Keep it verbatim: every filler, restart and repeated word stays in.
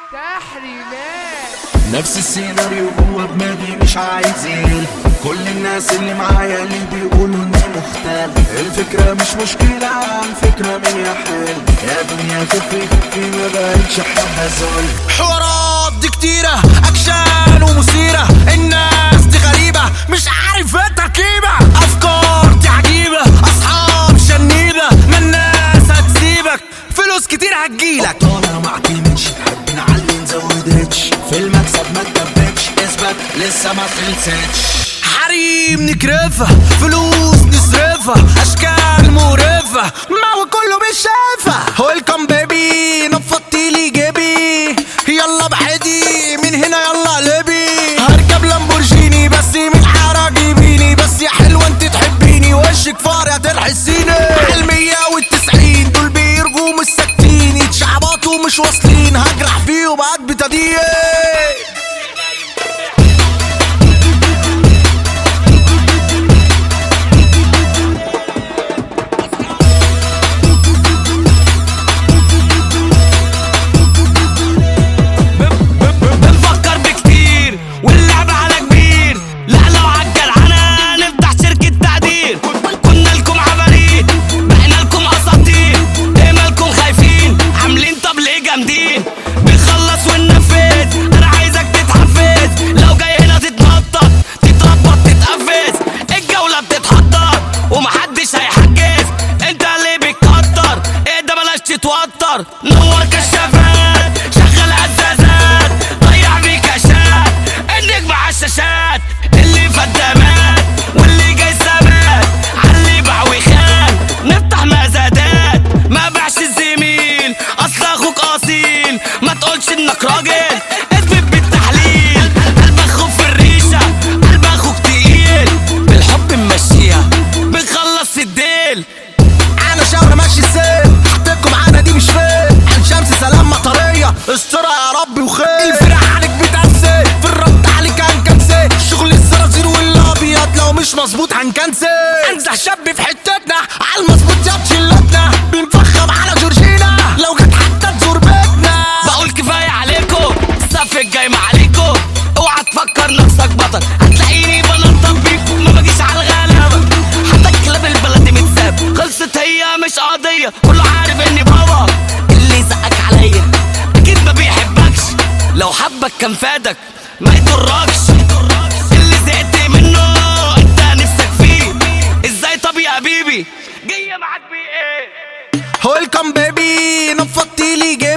تحريمات. نفس السيناريو جوه دماغي مش عايزين كل الناس اللي معايا اللي بيقولوا اني مختل. الفكرة مش مشكلة، الفكرة من يحل يا دنيا خفي خفي ما بقتش حابة زول. حوارات دي كتيرة اكشن ومثيرة، الناس دي غريبة مش عارف ايه التركيبة، افكار دي عجيبة اصحاب شنيبة، ما الناس هتسيبك فلوس كتير هتجيلك. ابطالها معتمدش تحب نعلي نزود ريتش في المكسب ما تدبتش اثبت لسه ما خلصتش. حريم نكرفها فلوس نصرفها اشكال مقرفة ما هو كله مش شايفها. ويلكم بيبي نفضتيلي جيبي يلا بحدي من هنا يلا قلبي. هركب لامبورجيني بس من حارة جيبيني، بس يا حلوة انت تحبيني وشك فار هتلحسيني. المية والتسعين دول بيرجوا مش ساكتين يتشعبطوا مش واصلين هجرح فيهم قد بتضيق. بنخلص وننفذ انا عايزك تتحفز، لو جاي هنا تتنطط تتربط تتقفز، الجولة بتتحضر ومحدش هيحجز، انت اللي بتكتر ايه ده بلاش تتوتر. نور كشافات شغل هزازات ضيع بيكاشات، النجم عالشاشات اللي فدامات واللي جاي ثبات عاللي باع وخان. نفتح مزادات ما باعش الزميل اصل اخوك اصيل، ما تقولش انك راجل اثبت بالتحليل. قلب اخوك في الريشه قلب اخوك تقيل، بالحب ممشيها بنخلص الديل. انا شاور ماشي السيل حطيتكم معانا دي مش فين، عين شمس سلام مطريه استرها يا ربي وخير. الفرح عليك بتنسي في الرد عليك هنكنسي، شغل الزرازير والابيض لو مش مظبوط هنكنسي. انزح شاب في حتتنا على المظبوط يا شلتنا، بنفخم على جورجينا لو جت حتى تزور بيتنا. بقول كفايه عليكم الصف الجاي معليكم، اوعى تفكر نفسك بطل هتلاقيني بنطط بيكم، ما بجيش على الغلابه حتى الكلاب البلدي متساب. خلصت هي مش قضيه كله عارف اني بابا، اللي زقك عليا اكيد ما بيحبكش، لو حبك كان فادك ما يضركش، اللي زهقت منه انت نفسك فيه ازاي. طب يا حبيبي جايه معاك بيه ايه؟ ويلكم بيبي نفضتيلي